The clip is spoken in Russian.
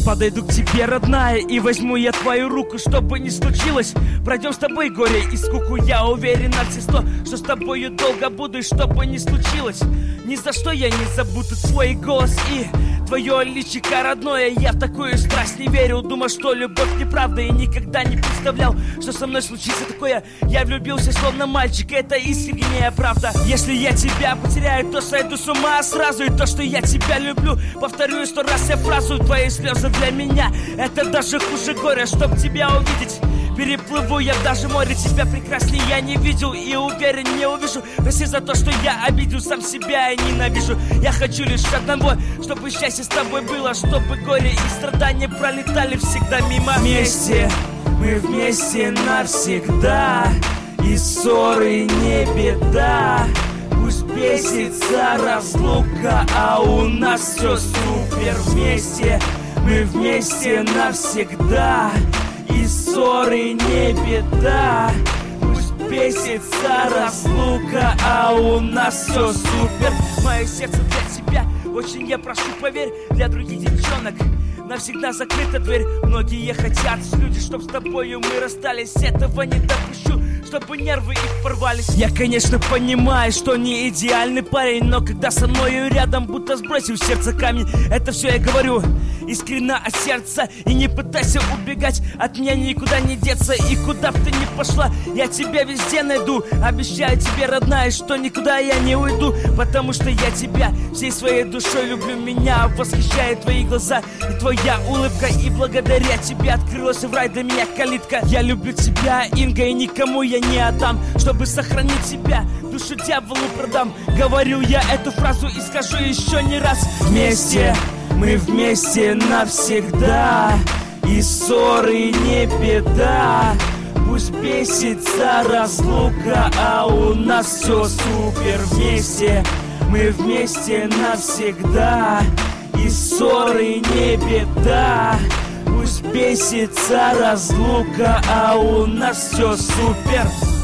подойду к тебе, родная, и возьму я твою руку, что бы ни случилось. Пройдем с тобой горе и скуку, я уверен на все 100, что с тобою долго буду, и что бы ни случилось. Ни за что я не забуду твой голос и твое личико родное. Я в такую страсть не верил, думал, что любовь неправда, и никогда не представлял, что со мной случится такое. Я влюбился словно мальчик, это искренняя правда. Если я тебя потеряю, то сойду с ума сразу. И то, что я тебя люблю, повторю 100 раз я фразу. Твои слезы для меня, это даже хуже горя. Чтоб тебя увидеть, переплыву я даже море. Тебя прекраснее я не видел и уверен не увижу. Прости за то, что я обидел сам себя и ненавижу. Я хочу лишь одного, чтобы счастье с тобой было, чтобы горе и страдания пролетали всегда мимо. Вместе, мы вместе навсегда, и ссоры не беда. Пусть бесится разлука, а у нас все супер. Вместе, мы вместе навсегда, и ссоры не беда. Пусть бесится разлука, а у нас все супер. Мое сердце для тебя, очень я прошу, поверь. Для других девчонок навсегда закрыта дверь. Многие хотят, люди, чтоб с тобою мы расстались. Этого не допущу, чтобы нервы их порвались. Я, конечно, понимаю, что не идеальный парень, но когда со мною рядом, будто сбросил сердце камень. Это все я говорю искренне от сердца. И не пытайся убегать, от меня никуда не деться. И куда б ты ни пошла, я тебя везде найду. Обещаю тебе, родная, что никуда я не уйду, потому что я тебя всей своей душой люблю. Меня восхищают твои глаза и твоя улыбка, и благодаря тебе открылась в рай для меня калитка. Я люблю тебя, Инга, и никому я не отдам. Чтобы сохранить тебя, душу дьяволу продам. Говорю я эту фразу и скажу еще не раз. Вместе, мы вместе навсегда, и ссоры не беда. Пусть бесится разлука, а у нас все супер. Вместе, мы вместе навсегда, и ссоры не беда. Пусть бесится разлука, а у нас все супер.